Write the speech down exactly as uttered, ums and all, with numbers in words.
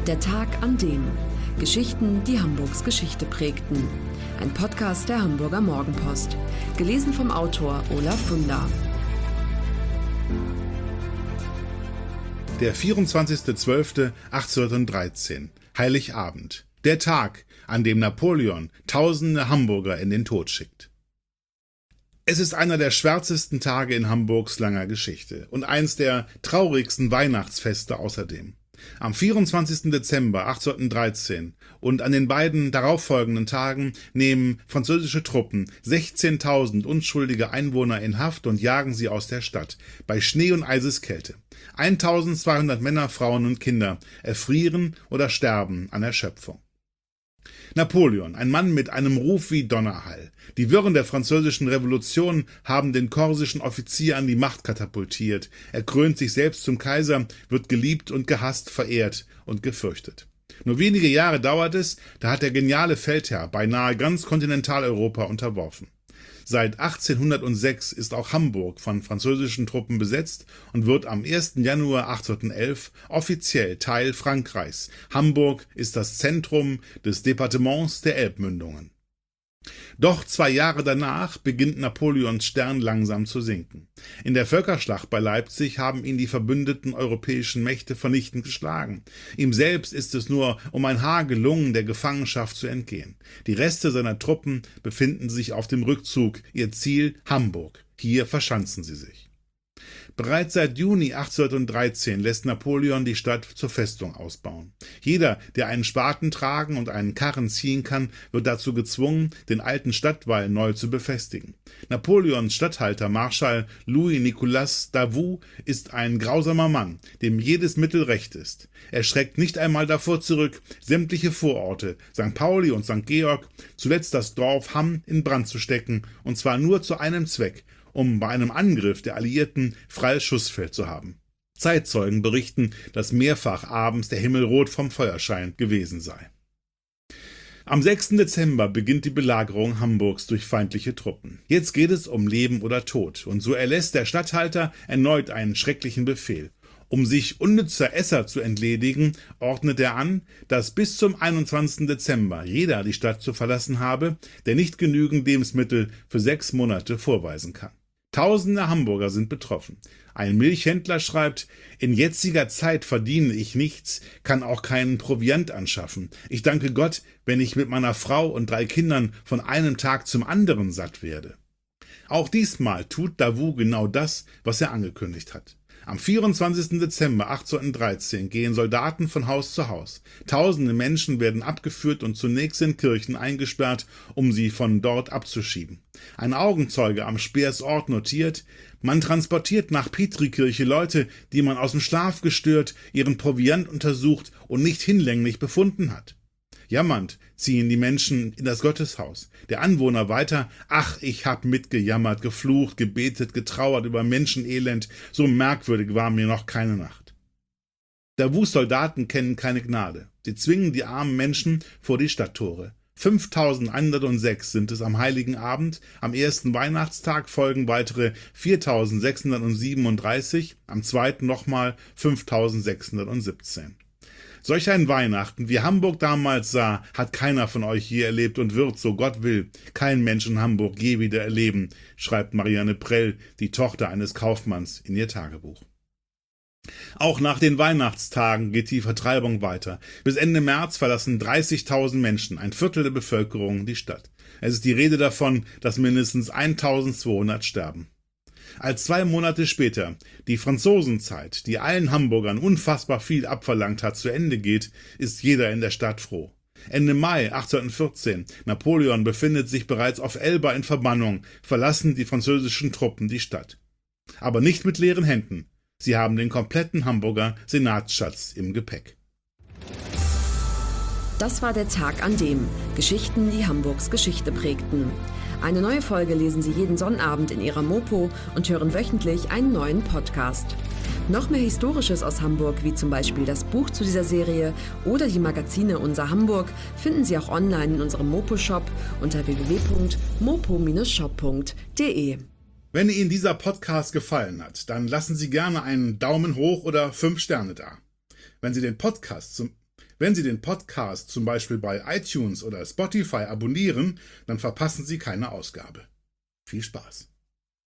Der Tag an dem. Geschichten, die Hamburgs Geschichte prägten. Ein Podcast der Hamburger Morgenpost. Gelesen vom Autor Olaf Funder. Der vierundzwanzigster zwölfter achtzehnhundertdreizehn, Heiligabend. Der Tag, an dem Napoleon tausende Hamburger in den Tod schickt. Es ist einer der schwärzesten Tage in Hamburgs langer Geschichte und eins der traurigsten Weihnachtsfeste außerdem. Am vierundzwanzigsten Dezember achtzehnhundertdreizehn und an den beiden darauffolgenden Tagen nehmen französische Truppen sechzehntausend unschuldige Einwohner in Haft und jagen sie aus der Stadt, bei Schnee und Eiseskälte. eintausendzweihundert Männer, Frauen und Kinder erfrieren oder sterben an Erschöpfung. Napoleon, ein Mann mit einem Ruf wie Donnerhall. Die Wirren der französischen Revolution haben den korsischen Offizier an die Macht katapultiert. Er krönt sich selbst zum Kaiser, wird geliebt und gehasst, verehrt und gefürchtet. Nur wenige Jahre dauert es, da hat der geniale Feldherr beinahe ganz Kontinentaleuropa unterworfen. Seit achtzehnhundertsechs ist auch Hamburg von französischen Truppen besetzt und wird am ersten Januar achtzehnhundertelf offiziell Teil Frankreichs. Hamburg ist das Zentrum des Departements der Elbmündungen. Doch zwei Jahre danach beginnt Napoleons Stern langsam zu sinken. In der Völkerschlacht bei Leipzig haben ihn die verbündeten europäischen Mächte vernichtend geschlagen. Ihm selbst ist es nur um ein Haar gelungen, der Gefangenschaft zu entgehen. Die Reste seiner Truppen befinden sich auf dem Rückzug, ihr Ziel Hamburg. Hier verschanzen sie sich. Bereits seit Juni achtzehnhundertdreizehn lässt Napoleon die Stadt zur Festung ausbauen. Jeder, der einen Spaten tragen und einen Karren ziehen kann, wird dazu gezwungen, den alten Stadtwall neu zu befestigen. Napoleons Statthalter Marschall Louis-Nicolas Davout ist ein grausamer Mann, dem jedes Mittel recht ist. Er schreckt nicht einmal davor zurück, sämtliche Vororte, Sankt Pauli und Sankt Georg, zuletzt das Dorf Hamm in Brand zu stecken, und zwar nur zu einem Zweck, um bei einem Angriff der Alliierten freies Schussfeld zu haben. Zeitzeugen berichten, dass mehrfach abends der Himmel rot vom Feuerschein gewesen sei. Am sechsten Dezember beginnt die Belagerung Hamburgs durch feindliche Truppen. Jetzt geht es um Leben oder Tod, und so erlässt der Statthalter erneut einen schrecklichen Befehl. Um sich unnützer Esser zu entledigen, ordnet er an, dass bis zum einundzwanzigsten Dezember jeder die Stadt zu verlassen habe, der nicht genügend Lebensmittel für sechs Monate vorweisen kann. Tausende Hamburger sind betroffen. Ein Milchhändler schreibt: In jetziger Zeit verdiene ich nichts, kann auch keinen Proviant anschaffen. Ich danke Gott, wenn ich mit meiner Frau und drei Kindern von einem Tag zum anderen satt werde. Auch diesmal tut Davout genau das, was er angekündigt hat. Am vierundzwanzigsten Dezember achtzehnhundertdreizehn gehen Soldaten von Haus zu Haus. Tausende Menschen werden abgeführt und zunächst in Kirchen eingesperrt, um sie von dort abzuschieben. Ein Augenzeuge am Speersort notiert: Man transportiert nach Petrikirche Leute, die man aus dem Schlaf gestört, ihren Proviant untersucht und nicht hinlänglich befunden hat. Jammernd ziehen die Menschen in das Gotteshaus. Der Anwohner weiter: Ach, ich hab mitgejammert, geflucht, gebetet, getrauert über Menschenelend. So merkwürdig war mir noch keine Nacht. Davouts Soldaten kennen keine Gnade. Sie zwingen die armen Menschen vor die Stadttore. fünftausendeinhundertsechs sind es am Heiligen Abend. Am ersten Weihnachtstag folgen weitere viertausendsechshundertsiebenunddreißig. Am zweiten nochmal fünftausendsechshundertsiebzehn. Solch ein Weihnachten, wie Hamburg damals sah, hat keiner von euch je erlebt und wird, so Gott will, kein Mensch in Hamburg je wieder erleben, schreibt Marianne Prell, die Tochter eines Kaufmanns, in ihr Tagebuch. Auch nach den Weihnachtstagen geht die Vertreibung weiter. Bis Ende März verlassen dreißigtausend Menschen, ein Viertel der Bevölkerung, die Stadt. Es ist die Rede davon, dass mindestens eintausendzweihundert sterben. Als zwei Monate später die Franzosenzeit, die allen Hamburgern unfassbar viel abverlangt hat, zu Ende geht, ist jeder in der Stadt froh. Ende Mai achtzehnhundertvierzehn, Napoleon befindet sich bereits auf Elba in Verbannung, verlassen die französischen Truppen die Stadt. Aber nicht mit leeren Händen. Sie haben den kompletten Hamburger Senatsschatz im Gepäck. Das war der Tag an dem. Geschichten, die Hamburgs Geschichte prägten. Eine neue Folge lesen Sie jeden Sonnabend in Ihrer Mopo und hören wöchentlich einen neuen Podcast. Noch mehr Historisches aus Hamburg, wie zum Beispiel das Buch zu dieser Serie oder die Magazine Unser Hamburg, finden Sie auch online in unserem Mopo-Shop unter w w w punkt mopo Bindestrich shop punkt de. Wenn Ihnen dieser Podcast gefallen hat, dann lassen Sie gerne einen Daumen hoch oder fünf Sterne da. Wenn Sie den Podcast zum Wenn Sie den Podcast zum Beispiel bei iTunes oder Spotify abonnieren, dann verpassen Sie keine Ausgabe. Viel Spaß!